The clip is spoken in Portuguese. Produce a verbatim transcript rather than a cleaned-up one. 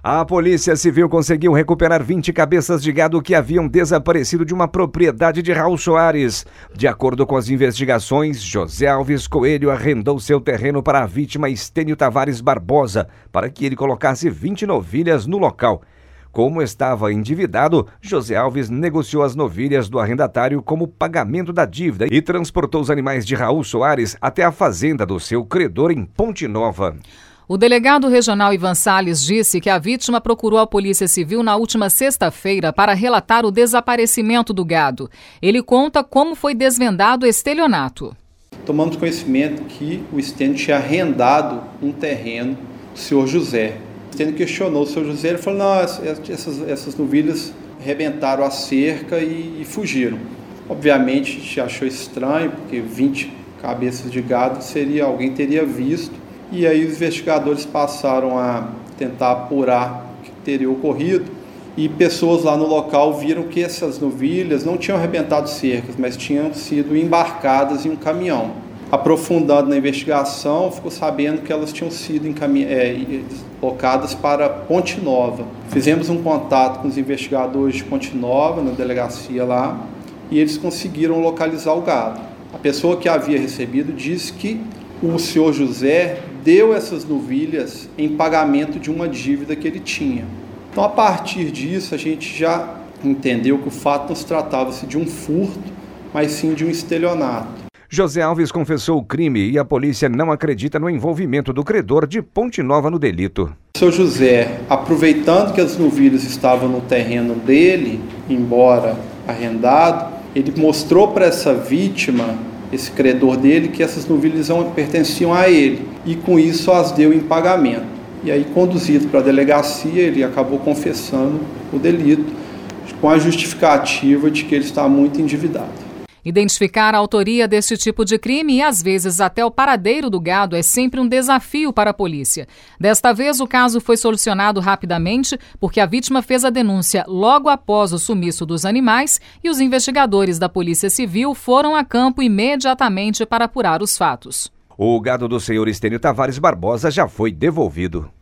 A Polícia Civil conseguiu recuperar vinte cabeças de gado que haviam desaparecido de uma propriedade de Raul Soares. De acordo com as investigações, José Alves Coelho arrendou seu terreno para a vítima Estênio Tavares Barbosa para que ele colocasse vinte novilhas no local. Como estava endividado, José Alves negociou as novilhas do arrendatário como pagamento da dívida e transportou os animais de Raul Soares até a fazenda do seu credor em Ponte Nova. O delegado regional Ivan Salles disse que a vítima procurou a Polícia Civil na última sexta-feira para relatar o desaparecimento do gado. Ele conta como foi desvendado o estelionato. Tomamos conhecimento que o Estênio tinha arrendado um terreno do senhor José. O Estênio questionou o senhor José, ele falou, não, essas, essas novilhas arrebentaram a cerca e, e fugiram. Obviamente a gente achou estranho, porque vinte cabeças de gado seria, alguém teria visto. E aí os investigadores passaram a tentar apurar o que teria ocorrido e pessoas lá no local viram que essas novilhas não tinham arrebentado cercas, mas tinham sido embarcadas em um caminhão. Aprofundando na investigação, ficou sabendo que elas tinham sido encami- é, deslocadas para Ponte Nova. Fizemos um contato com os investigadores de Ponte Nova, na delegacia lá, e eles conseguiram localizar o gado. A pessoa que havia recebido disse que o senhor José deu essas novilhas em pagamento de uma dívida que ele tinha. Então, a partir disso, a gente já entendeu que o fato não se tratava-se de um furto, mas sim de um estelionato. José Alves confessou o crime e a polícia não acredita no envolvimento do credor de Ponte Nova no delito. O senhor José, aproveitando que as novilhas estavam no terreno dele, embora arrendado, ele mostrou para essa vítima, esse credor dele, que essas novilhas pertenciam a ele e com isso as deu em pagamento. E aí, conduzido para a delegacia, ele acabou confessando o delito com a justificativa de que ele está muito endividado. Identificar a autoria deste tipo de crime e, às vezes, até o paradeiro do gado é sempre um desafio para a polícia. Desta vez, o caso foi solucionado rapidamente porque a vítima fez a denúncia logo após o sumiço dos animais e os investigadores da Polícia Civil foram a campo imediatamente para apurar os fatos. O gado do senhor Estênio Tavares Barbosa já foi devolvido.